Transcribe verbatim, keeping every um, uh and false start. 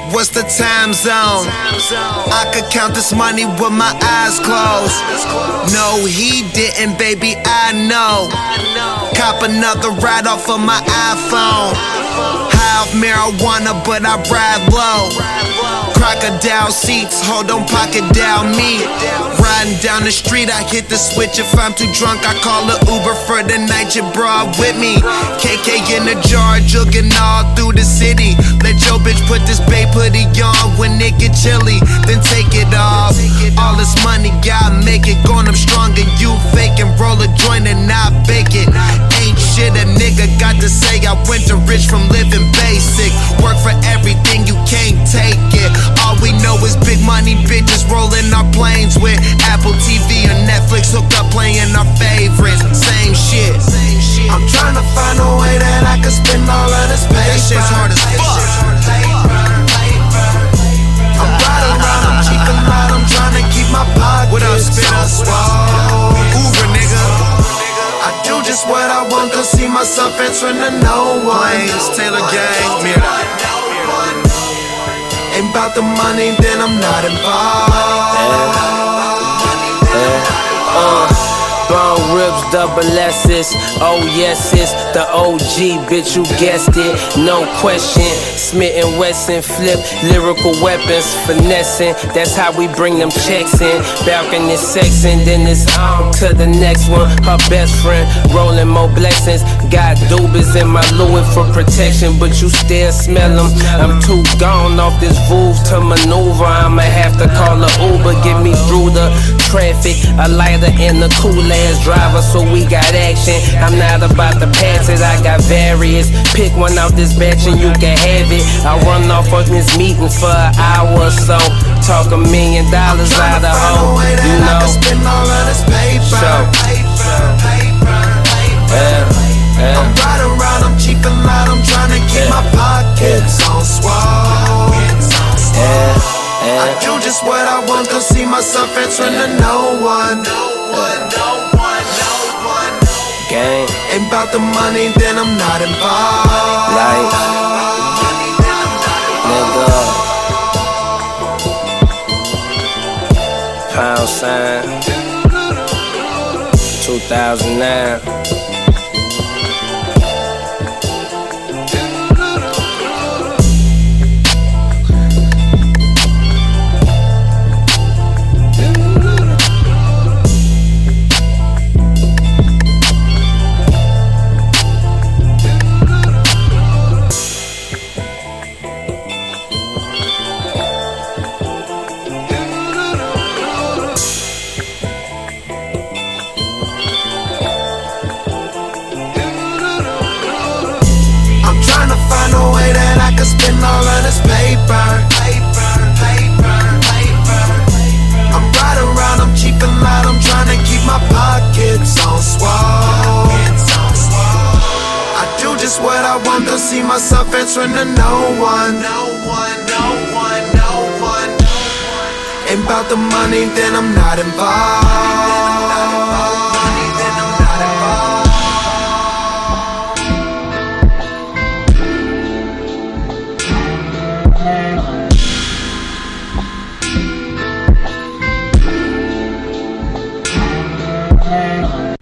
What's the time zone? I could count this money with my eyes closed. No, he didn't, baby, I know. Cop another ride off of my iPhone. High off marijuana, but I ride low. Crocodile seats, hold on, pocket down me. Riding down the street, I hit the switch. If I'm too drunk, I call a Uber for the night. Your bra with me. K K in the jar, jugging all through the city. Let your bitch put this babe hoodie on when it get chilly, then take it off. All this money, gotta make it. Going up strong and you faking. Roll a joint and I bake it. Ain't shit a nigga got to say. I went to rich from living basic. Work for everything, you can't take it. All we know is big money bitches rolling our planes with Apple T V or Netflix hooked up playing our favorites. Same shit. I'm trying to find a way that I can spend all of this paper. That shit's hard as fuck. I'm riding around, I'm cheating out, I'm trying to keep my pockets. What up, spinners? Uber, nigga. I do just what I want, cause see myself answering to no one. Plains, Taylor Gang, Mira. Ain't about the money, then I'm not involved. Yeah. Yeah. Uh. Bone ribs, double S's, oh yes, it's the O G, bitch, you guessed it, no question. Smith and Wesson flip, lyrical weapons, finessing, that's how we bring them checks in. Balcony sexing, then it's on to the next one. Her best friend, rolling more blessings. Got doobies in my Louis for protection, but you still smell them. I'm too gone off this Vouv to maneuver. I'ma have to call a Uber, get me through the traffic. A lighter and a cool ass driver, so we got action. I'm not about to pass it, I got various. Pick one out this batch and you can have it. I run off of this meeting for an hour or so. Talk a million dollars out of hoe, you know. So, yeah, yeah. I'm riding around, I'm cheaping out, I'm trying to keep yeah. my pockets yeah. on swole. Yeah, yeah. I do just what I want, cause see myself answering yeah. to no one. Yeah. Gang. Ain't about the money, then I'm not involved. Life, nigga. Pound sign, two thousand nine. Spend all of this paper, paper, paper, paper. I'm riding around, I'm cheaping out, I'm trying to keep my pockets on swole. I do just what I want, don't see myself answering to no one. No one, no one, no one. Ain't about the money, then I'm not involved.